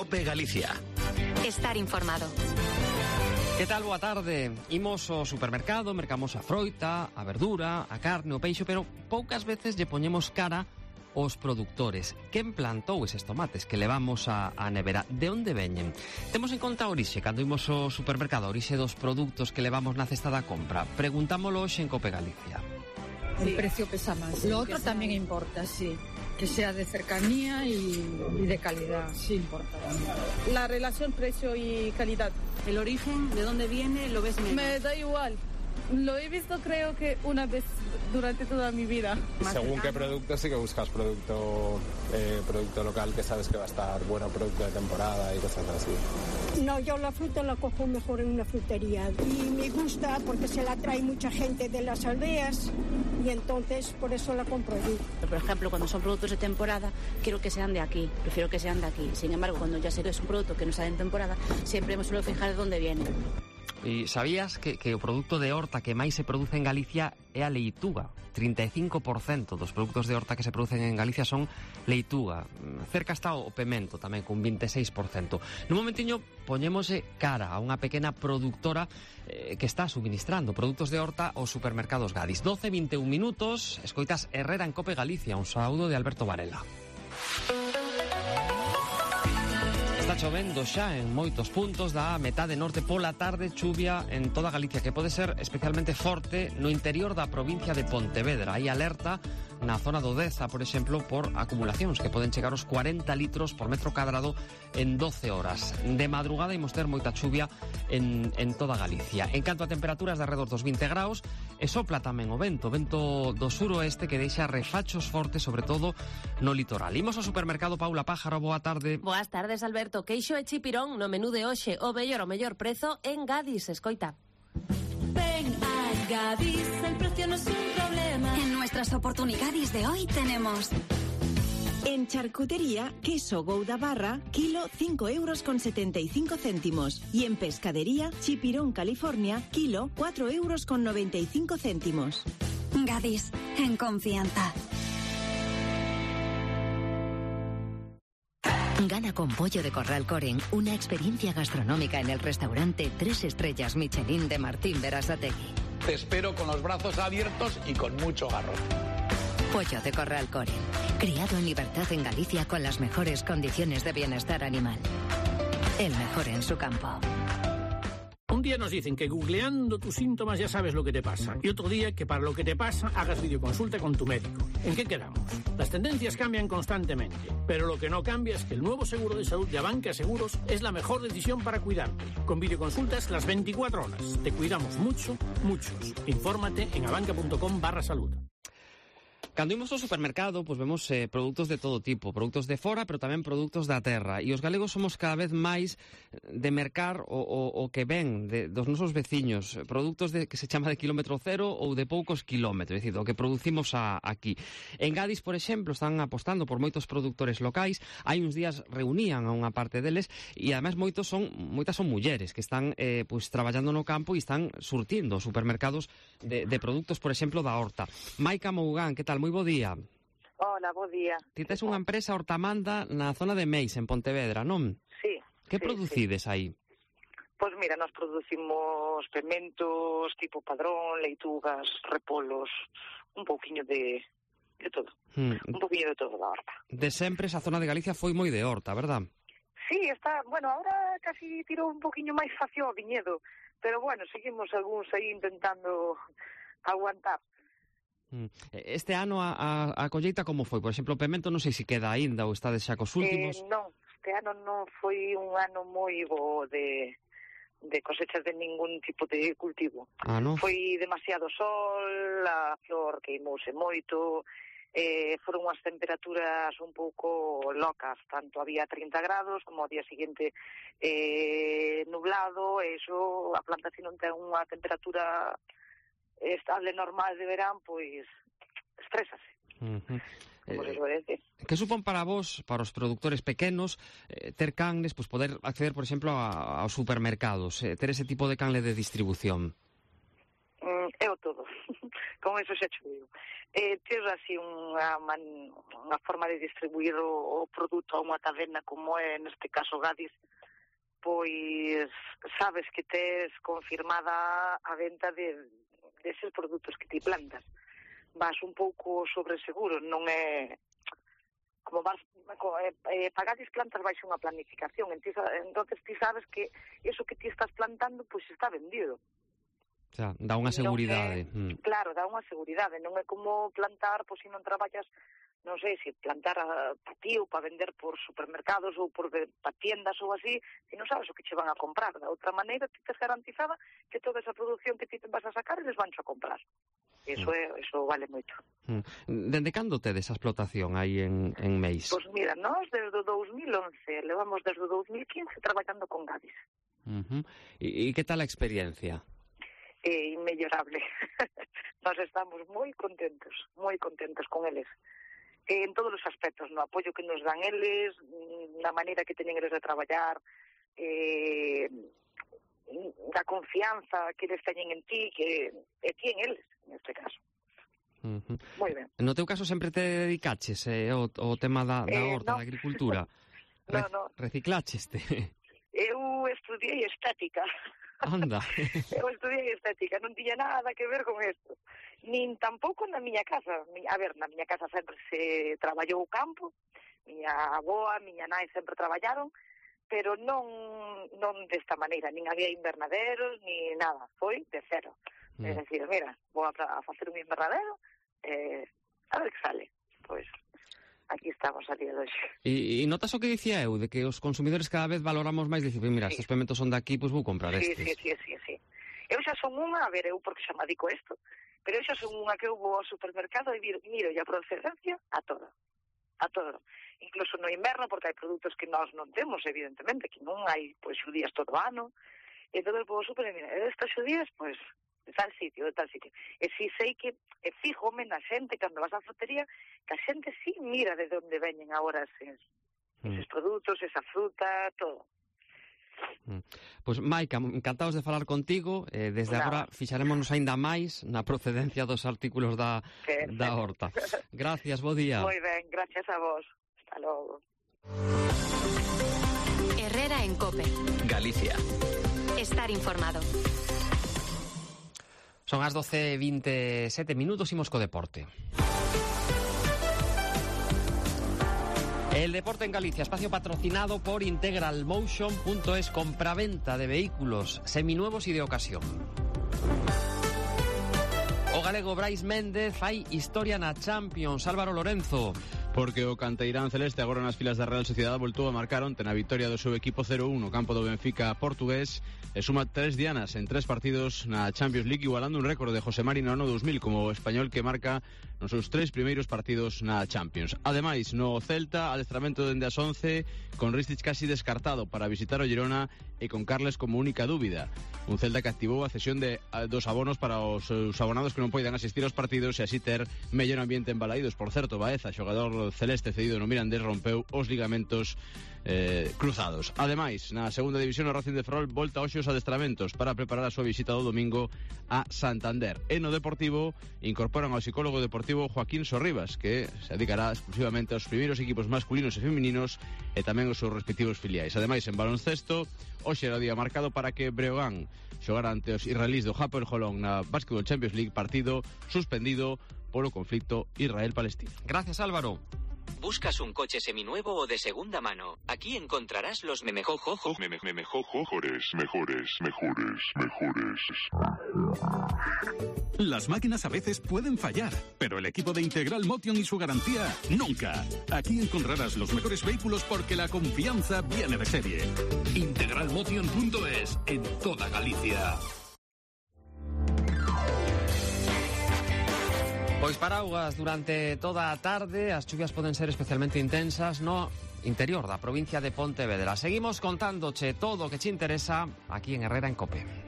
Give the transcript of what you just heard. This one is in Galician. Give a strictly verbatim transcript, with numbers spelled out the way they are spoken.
Cope Galicia. Estar informado. Que tal? Boa tarde. Imos ao supermercado, mercamos a froita, a verdura, a carne, o peixo, pero poucas veces lle poñemos cara aos produtores. Quen plantou eses tomates que levamos a, a nevera? De onde veñen? Temos en conta a orixe, cando imos ao supermercado, a orixe dos produtos que levamos na cesta da compra. Preguntámolo hoxe en Cope Galicia. El precio pesa más. Lo otro también importa, sí. Que sea de cercanía y, y de calidad, sí importa. La relación precio y calidad. El origen, de dónde viene, lo ves menos. Me da igual. Lo he visto creo que una vez durante toda mi vida. Según qué producto sí que buscas producto eh, producto local que sabes que va a estar bueno, producto de temporada y cosas así. No, yo la fruta la cojo mejor en una frutería y me gusta porque se la trae mucha gente de las aldeas y entonces por eso la compro allí. Por ejemplo, cuando son productos de temporada, quiero que sean de aquí, prefiero que sean de aquí. Sin embargo, cuando ya sé que es un producto que no sale en temporada, siempre me suelo fijar de dónde viene. E sabías que, que o produto de horta que máis se produce en Galicia é a leituga? trinta e cinco por cento dos produtos de horta que se producen en Galicia son leituga. Cerca está o pemento tamén, con vinte e seis por cento. Nun momentiño poñémoslle cara a unha pequena productora eh, que está suministrando produtos de horta aos supermercados Gadis. doce e vinte e un minutos, escoitas Herrera en Cope Galicia. Un saúdo de Alberto Varela. Está chovendo xa en moitos puntos da metade norte. Pola tarde, chuvia en toda Galicia, que pode ser especialmente forte no interior da provincia de Pontevedra. Hai alerta na zona do Deza, por exemplo, por acumulacións que poden chegar aos cuarenta litros por metro cadrado en doce horas. De madrugada imos ter moita chuvia en, en toda Galicia. En canto a temperaturas de alrededor dos vinte graus, e sopla tamén o vento, vento do suroeste que deixa refachos fortes, sobre todo no litoral. Imos ao supermercado. Paula Pájaro, boa tarde. Boas tardes, Alberto. Queixo e chipirón no menú de hoxe, o mellor o mellor prezo en Gadis, escoita. Ven a Gadis, el precio no es un problema. En nuestras oportunidades de hoy tenemos... En charcutería, queso Gouda barra, kilo cinco euros con setenta y cinco céntimos. Y en pescadería, chipirón California, kilo cuatro euros con noventa y cinco céntimos. Gadis, en confianza. Gana con Pollo de Corral Coren una experiencia gastronómica en el restaurante Tres Estrellas Michelin de Martín Berasategui. Te espero con los brazos abiertos y con mucho garro. Pollo de Corral Coren, criado en libertad en Galicia con las mejores condiciones de bienestar animal. El mejor en su campo. Un día nos dicen que googleando tus síntomas ya sabes lo que te pasa. Y otro día que para lo que te pasa hagas videoconsulta con tu médico. ¿En qué quedamos? Las tendencias cambian constantemente. Pero lo que no cambia es que el nuevo seguro de salud de Abanca Seguros es la mejor decisión para cuidarte. Con videoconsultas las veinticuatro horas. Te cuidamos mucho, muchos. Infórmate en abanca.com barra salud. Cando imos ao supermercado, pois vemos eh, produtos de todo tipo, produtos de fora, pero tamén produtos da terra. E os galegos somos cada vez máis de mercar o, o, o que ven de, dos nosos veciños, produtos de, que se chama de kilómetro cero ou de poucos kilómetros, é dicir, o que producimos a, aquí. En Gadis, por exemplo, están apostando por moitos produtores locais. Hai uns días reunían a unha parte deles e ademais moitos son, moitas son mulleres que están eh, pois, traballando no campo e están surtindo supermercados de, de produtos, por exemplo, da horta. Maica Mougán, que tal? Moi bo día. Hola, bo día. Ti tes unha empresa hortamanda na zona de Meis, en Pontevedra, non? Sí. Que sí, producides sí. aí? Pois mira, nos producimos pementos, tipo padrón, leitugas, repolos, un pouquiño de, de todo. Hmm. Un pouquiño de todo da horta. De sempre esa zona de Galicia foi moi de horta, verdad? Sí, está, bueno, ahora casi tirou un pouquiño máis facio ao viñedo, pero bueno, seguimos algúns aí intentando aguantar. Este ano a, a, a colleita como foi? Por exemplo, o pemento non sei se queda aínda ou está de xa cos últimos. Eh, non, este ano non foi un ano moi bo de, de cosechas de ningún tipo de cultivo. Ah, non? Foi demasiado sol, a flor queimouse moito, eh, foron unhas temperaturas un pouco locas, tanto había trinta grados como ao día seguinte eh, nublado, e iso, a planta se non ten unha temperatura estable normal de verán, pois estrésase. Uh-huh. Eh, que supón para vos, para os produtores pequenos, eh, ter canles, pois poder acceder, por exemplo, a, aos supermercados, eh, ter ese tipo de canle de distribución? Mm, é o todo. Con eso xa che digo. eh, ter así unha, man, unha forma de distribuir o, o produto a unha cadena como é neste caso Gadis, pois sabes que tes confirmada a venta de deses produtos que ti plantas. Vas un pouco sobre seguro, non é como vas eh, eh, pagades plantas vais unha planificación, entonces ti sabes que eso que ti estás plantando pois está vendido. O sea, dá unha seguridade. É, mm. Claro, dá unha seguridade, non é como plantar, pois se non traballas, non sei, se plantar para ti ou para vender por supermercados ou por para tiendas ou así, e non sabes o que che van a comprar. Da outra maneira, ti tes garantizada que toda esa produción que ti te vas a sacar, eles van a comprar. Eso, é, eso vale moito. Mm. Dende cando tedes esa explotación aí en, en Meis? Pois mira, nós desde o dos mil once, levamos desde o dos mil quince traballando con Gadis. Uh-huh. E, e que tal a experiencia? É inmellorable. Nós estamos moi contentos, moi contentos con eles. Eh, en todos os aspectos, no apoio que nos dan eles, na maneira que teñen eles de traballar, eh, da confianza que eles teñen en ti, que e ti en eles, neste caso. Uh-huh. Moi ben. No teu caso sempre te dedicaches eh, o, o tema da, da eh, horta, no. da agricultura? no, Re, no. Reciclacheste? Eu estudiei estética. Anda. Eu estudiei estética, non tiña nada que ver con isto. Nin tampouco na miña casa. A ver, na miña casa sempre se traballou o campo, miña avoa, miña nai sempre traballaron, pero non non desta maneira, nin había invernaderos, ni nada, foi de cero. Mm. É dicir, mira, vou a, a facer un invernadero, eh, a ver que sale. Pois, aquí estamos a día de hoxe. E, e notas o que dicía eu, de que os consumidores cada vez valoramos máis, dicir, mira, sí. estes pementos son daqui, pois vou comprar sí, estes. Sí, sí, sí, sí. Eu xa son unha, a ver, eu porque xa me adico isto, pero eu xa son unha que eu vou ao supermercado e miro, miro a procedencia a todo. A todo. Incluso no inverno, porque hai produtos que nós non temos, evidentemente, que non hai, pois, xudías todo o ano, e entón vou ao super e mira, estas xudías, pois, de tal sitio, de tal sitio. E si sei que, e fíjome na xente, cando vas á frutería, que a xente sí mira de onde veñen agora eses, mm. eses produtos, esa fruta, todo. Mm. Pois, Maica, encantados de falar contigo. Eh, desde no. agora fixarémonos aínda máis na procedencia dos artículos da, da horta. Gracias, bo día. Moi ben, gracias a vos. Hasta logo. Herrera en COPE. Galicia. Estar informado. Son as doce e vinte e sete minutos, imos co deporte. El deporte en Galicia, espacio patrocinado por Integral Motion punto es, compraventa de vehículos seminuevos y de ocasión. O galego Brais Méndez fai historia na Champions. Álvaro Lorenzo. Porque o canteirán celeste agora nas filas da Real Sociedade voltou a marcar onte na victoria do seu equipo cero un no campo do Benfica portugués e suma tres dianas en tres partidos na Champions League, igualando un récord de José Mari no ano dos mil como español que marca nos seus tres primeiros partidos na Champions. Ademais, no Celta, adestramento dende as once, con Ristich casi descartado para visitar o Girona e con Carles como única dúbida. Un Celta que activou a cesión de dos abonos para os seus abonados que non poidan asistir aos partidos e así ter mellor ambiente en Balaídos. Por certo, Baeza, xogador celeste cedido no Mirandés, rompeu os ligamentos eh, cruzados. Ademais, na segunda división, o Racing de Ferrol volta hoxe os adestramentos para preparar a súa visita do domingo a Santander. E no Deportivo incorporan ao psicólogo deportivo Joaquín Sorribas, que se dedicará exclusivamente aos primeiros equipos masculinos e femininos e tamén os seus respectivos filiais. Ademais, en baloncesto, hoxe era o día marcado para que Breogán xogara ante os israelís do Hapoel Holon na Basketball Champions League, partido suspendido polo conflicto Israel-Palestina. Gracias, Álvaro. ¿Buscas un coche seminuevo o de segunda mano? Aquí encontrarás los memejojojo, meme, memejojojores, mejores, mejores, mejores. Las máquinas a veces pueden fallar, pero el equipo de Integral Motion y su garantía, nunca. Aquí encontrarás los mejores vehículos porque la confianza viene de serie. Integral Motion punto es, en toda Galicia. Pois paraugas durante toda a tarde, as chuvias poden ser especialmente intensas no interior da provincia de Pontevedra. Seguimos contándoche todo o que che interesa aquí en Herrera en COPE.